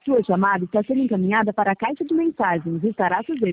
Sua chamada está sendo encaminhada para a caixa de mensagens e estará sujeita